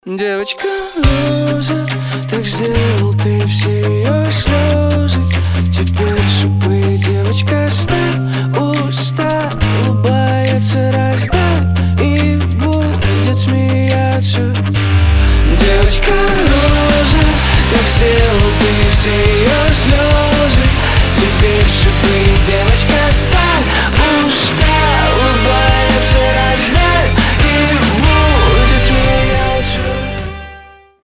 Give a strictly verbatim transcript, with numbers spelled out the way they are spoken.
Девочка роза, так сделал ты все ее слезы. Теперь, чтобы девочка стала